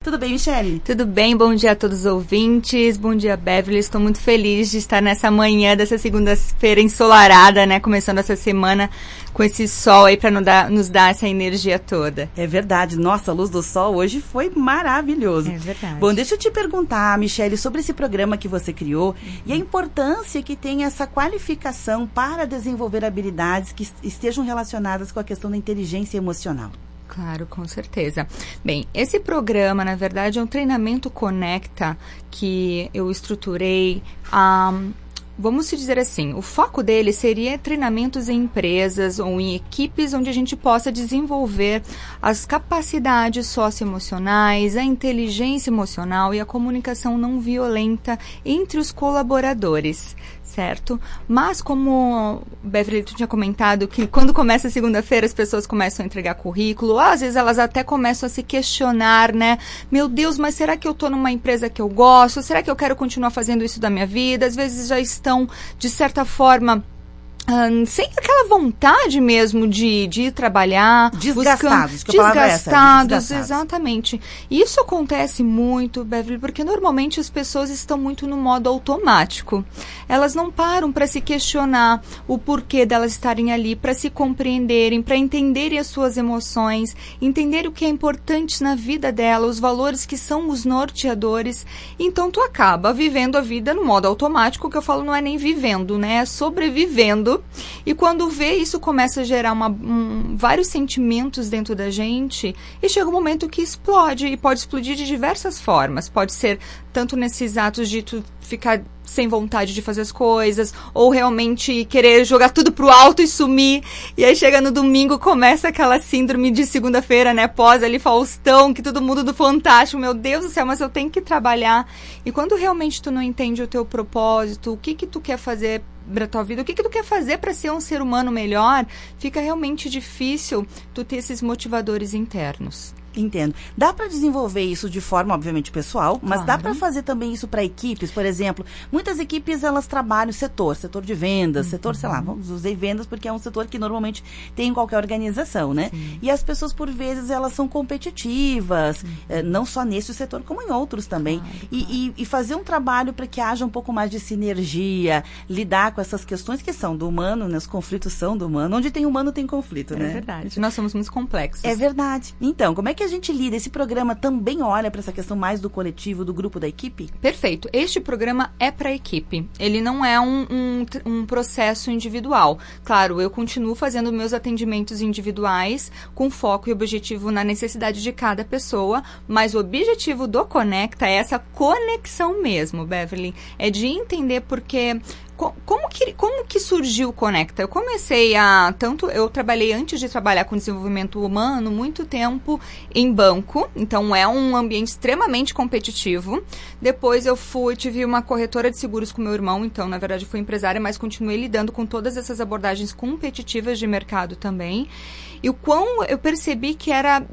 Tudo bem, Michele? Tudo bem, bom dia a todos os ouvintes, bom dia, Beverly. Estou muito feliz de estar nessa manhã dessa segunda-feira ensolarada, né? Começando essa semana com esse sol aí para nos dar essa energia toda. É verdade, nossa, a luz do sol hoje foi maravilhoso. É verdade. Bom, deixa eu te perguntar, Michele, sobre esse programa que você criou e a importância que tem essa qualificação para desenvolver habilidades que estejam relacionadas com a questão da inteligência emocional. Claro, com certeza. Bem, esse programa, na verdade, é um treinamento Conecta que eu estruturei vamos dizer assim, o foco dele seria treinamentos em empresas ou em equipes onde a gente possa desenvolver as capacidades socioemocionais, a inteligência emocional e a comunicação não violenta entre os colaboradores, certo? Mas como, Beverly, tu tinha comentado que quando começa a segunda-feira as pessoas começam a entregar currículo, às vezes elas até começam a se questionar, né? Meu Deus, mas será que eu tô numa empresa que eu gosto? Será que eu quero continuar fazendo isso da minha vida? Às vezes já estão, de certa forma, sem aquela vontade mesmo de ir trabalhar. Desgastados. Desgastados, exatamente. E isso acontece muito, Beverly, porque normalmente as pessoas estão muito no modo automático. Elas não param para se questionar o porquê delas estarem ali, para se compreenderem, para entenderem as suas emoções, entender o que é importante na vida dela, os valores que são os norteadores. Então, tu acaba vivendo a vida no modo automático, que eu falo não é nem vivendo, né? É sobrevivendo. E quando vê, isso começa a gerar vários sentimentos dentro da gente e chega um momento que explode, e pode explodir de diversas formas. Pode ser tanto nesses atos de tu ficar sem vontade de fazer as coisas, ou realmente querer jogar tudo pro alto e sumir, e aí chega no domingo, começa aquela síndrome de segunda-feira, né, pós ali Faustão, que todo mundo do Fantástico, meu Deus do céu, mas eu tenho que trabalhar. E quando realmente tu não entende o teu propósito, o que tu quer fazer para tua vida, o que tu quer fazer para ser um ser humano melhor, fica realmente difícil tu ter esses motivadores internos. Entendo. Dá para desenvolver isso de forma, obviamente, pessoal, mas dá para fazer também isso para equipes, por exemplo. Muitas equipes, elas trabalham setor de vendas, setor, sei lá, usei vendas porque é um setor que normalmente tem em qualquer organização, né? Sim. E as pessoas, por vezes, elas são competitivas, não só nesse setor, como em outros também. Claro. E fazer um trabalho para que haja um pouco mais de sinergia, lidar com essas questões que são do humano, né? Os conflitos são do humano. Onde tem humano, tem conflito, né? É verdade. Nós somos muito complexos. É verdade. Então, como é que a gente lida? Esse programa também olha para essa questão mais do coletivo, do grupo da equipe? Perfeito. Este programa é para a equipe. Ele não é um processo individual. Claro, eu continuo fazendo meus atendimentos individuais com foco e objetivo na necessidade de cada pessoa, mas o objetivo do Conecta é essa conexão mesmo, Beverly. É de entender porque... Como que surgiu o Conecta? Eu comecei eu trabalhei antes de trabalhar com desenvolvimento humano, muito tempo em banco, então é um ambiente extremamente competitivo. Depois eu tive uma corretora de seguros com meu irmão, então na verdade fui empresária, mas continuei lidando com todas essas abordagens competitivas de mercado também. E o quão eu percebi que era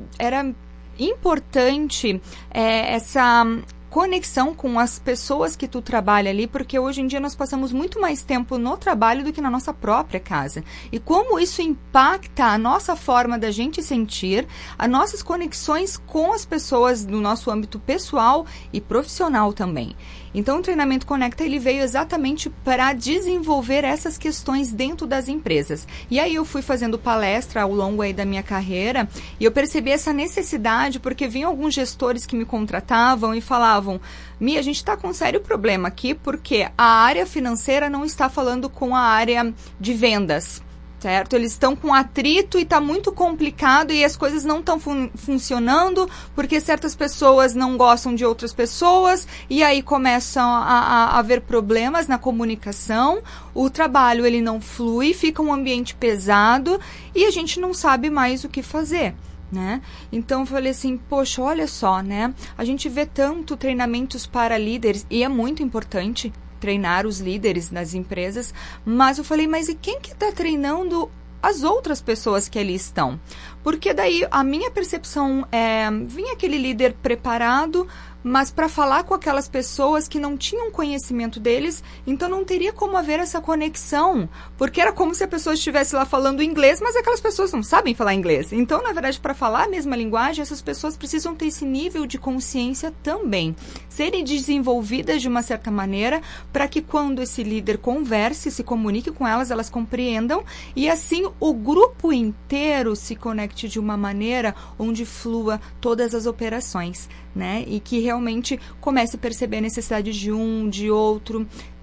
importante essa conexão com as pessoas que tu trabalha ali, porque hoje em dia nós passamos muito mais tempo no trabalho do que na nossa própria casa. E como isso impacta a nossa forma da gente sentir, as nossas conexões com as pessoas do nosso âmbito pessoal e profissional também. Então, o treinamento Conecta, ele veio exatamente para desenvolver essas questões dentro das empresas. E aí eu fui fazendo palestra ao longo aí da minha carreira e eu percebi essa necessidade porque vinham alguns gestores que me contratavam e falavam: Mi, a gente está com um sério problema aqui porque a área financeira não está falando com a área de vendas. Certo? Eles estão com atrito e está muito complicado e as coisas não estão funcionando porque certas pessoas não gostam de outras pessoas e aí começam a haver problemas na comunicação, o trabalho ele não flui, fica um ambiente pesado e a gente não sabe mais o que fazer. Né? Então eu falei assim, poxa, olha só, né? A gente vê tanto treinamentos para líderes e é muito importante treinar os líderes das empresas, mas eu falei, mas e quem que está treinando as outras pessoas que ali estão? Porque daí a minha percepção vinha aquele líder preparado, mas para falar com aquelas pessoas que não tinham conhecimento deles, então não teria como haver essa conexão, porque era como se a pessoa estivesse lá falando inglês, mas aquelas pessoas não sabem falar inglês. Então, na verdade, para falar a mesma linguagem, essas pessoas precisam ter esse nível de consciência também, serem desenvolvidas de uma certa maneira, para que quando esse líder converse, se comunique com elas, elas compreendam, e assim o grupo inteiro se conecte de uma maneira onde flua todas as operações, né? E que realmente comece a perceber a necessidade de um, de outro,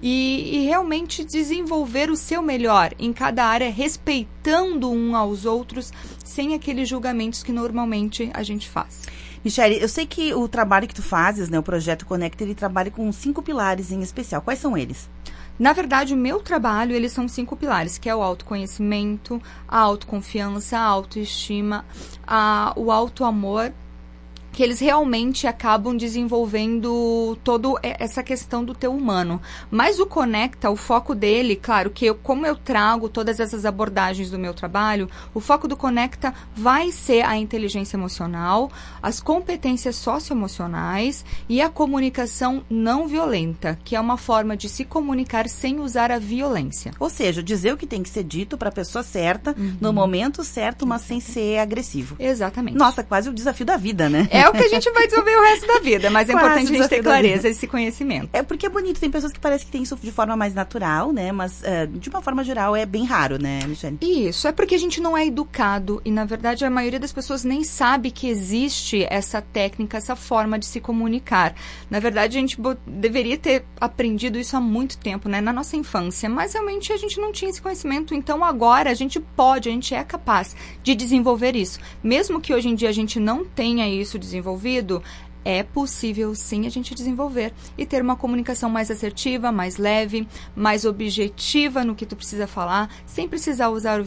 e realmente desenvolver o seu melhor em cada área, respeitando um aos outros, sem aqueles julgamentos que normalmente a gente faz. Michele, eu sei que o trabalho que tu fazes, né, o Projeto Conecta, ele trabalha com 5 pilares em especial. Quais são eles? Na verdade, o meu trabalho, eles são 5 pilares, que é o autoconhecimento, a autoconfiança, a autoestima, o autoamor, que eles realmente acabam desenvolvendo toda essa questão do teu humano. Mas o Conecta, o foco dele, claro, que como eu trago todas essas abordagens do meu trabalho, o foco do Conecta vai ser a inteligência emocional, as competências socioemocionais e a comunicação não violenta, que é uma forma de se comunicar sem usar a violência. Ou seja, dizer o que tem que ser dito para a pessoa certa, no momento certo, mas sem ser agressivo. Exatamente. Nossa, quase o desafio da vida, né? É o que a gente vai desenvolver o resto da vida, mas é importante a gente ter clareza, esse conhecimento. É porque é bonito, tem pessoas que parecem que têm isso de forma mais natural, né? Mas de uma forma geral é bem raro, né, Michele? Isso, é porque a gente não é educado e, na verdade, a maioria das pessoas nem sabe que existe essa técnica, essa forma de se comunicar. Na verdade, a gente deveria ter aprendido isso há muito tempo, né? Na nossa infância, mas realmente a gente não tinha esse conhecimento, então agora a gente é capaz de desenvolver isso. Mesmo que hoje em dia a gente não tenha isso desenvolvido, é possível sim a gente desenvolver e ter uma comunicação mais assertiva, mais leve, mais objetiva no que tu precisa falar, sem precisar usar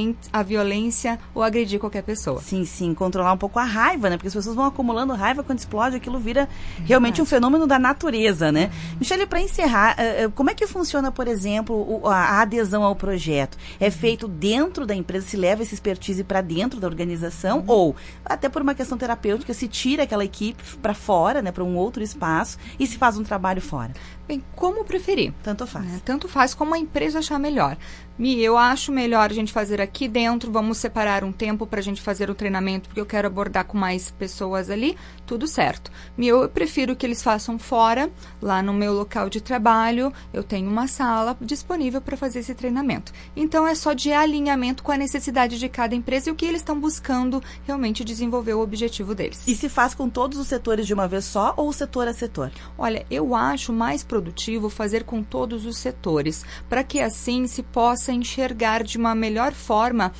a violência ou agredir qualquer pessoa. Sim, sim, controlar um pouco a raiva, né? Porque as pessoas vão acumulando raiva, quando explode, aquilo vira realmente um fenômeno da natureza, né? Michele, para encerrar, como é que funciona, por exemplo, a adesão ao projeto? É feito dentro da empresa, se leva essa expertise para dentro da organização, ou, até por uma questão terapêutica, se tira aquela equipe para fora, né, para um outro espaço e se faz um trabalho fora? Bem, como preferir. Tanto faz. Né? Tanto faz como a empresa achar melhor. Eu acho melhor a gente fazer aqui dentro, vamos separar um tempo para a gente fazer o treinamento, porque eu quero abordar com mais pessoas ali, tudo certo. Eu prefiro que eles façam fora, lá no meu local de trabalho, eu tenho uma sala disponível para fazer esse treinamento. Então, é só de alinhamento com a necessidade de cada empresa e o que eles estão buscando realmente desenvolver o objetivo deles. E se faz com todos os setores de uma vez só ou setor a setor? Olha, eu acho mais produtivo fazer com todos os setores, para que assim se possa enxergar de uma melhor forma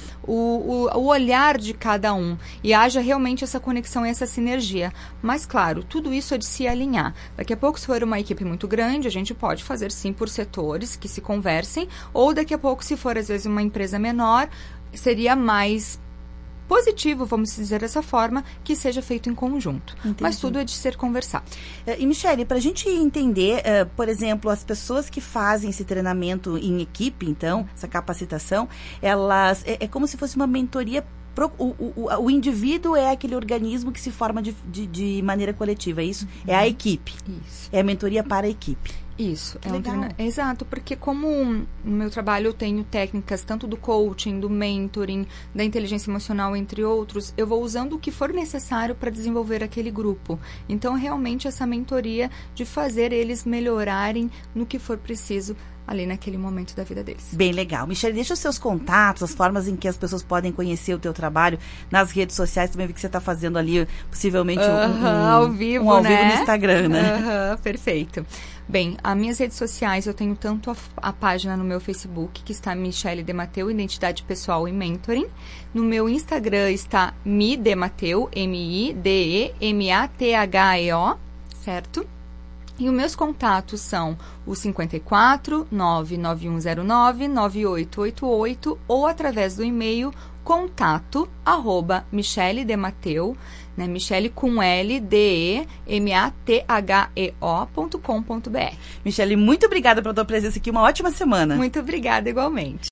o olhar de cada um e haja realmente essa conexão e essa sinergia. Mas, claro, tudo isso é de se alinhar. Daqui a pouco, se for uma equipe muito grande, a gente pode fazer sim por setores que se conversem, ou daqui a pouco, se for às vezes uma empresa menor, seria mais positivo, vamos dizer dessa forma, que seja feito em conjunto. Entendi. Mas tudo é de ser conversado. E, Michele, para a gente entender, por exemplo, as pessoas que fazem esse treinamento em equipe, então, essa capacitação, elas é como se fosse uma mentoria. O indivíduo é aquele organismo que se forma de maneira coletiva, é isso? É a equipe. Isso. É a mentoria para a equipe. Isso, legal. Exato, porque como no meu trabalho eu tenho técnicas tanto do coaching, do mentoring, da inteligência emocional, entre outros, eu vou usando o que for necessário para desenvolver aquele grupo. Então, realmente, essa mentoria de fazer eles melhorarem no que for preciso ali naquele momento da vida deles. Bem legal. Michele, deixa os seus contatos, as formas em que as pessoas podem conhecer o teu trabalho nas redes sociais. Também vi que você está fazendo ali, possivelmente, ao vivo, ao vivo no Instagram, né? Perfeito. Bem, as minhas redes sociais, eu tenho tanto a página no meu Facebook, que está Michele Demateu, Identidade Pessoal e Mentoring. No meu Instagram está midemateu, MIDEMATHEO, certo? E os meus contatos são o 54 99109 9888 ou através do e-mail contato@micheledemateu, né? Michele com LDEMATHEO.com.br. Michele, muito obrigada pela tua presença aqui. Uma ótima semana. Muito obrigada, igualmente.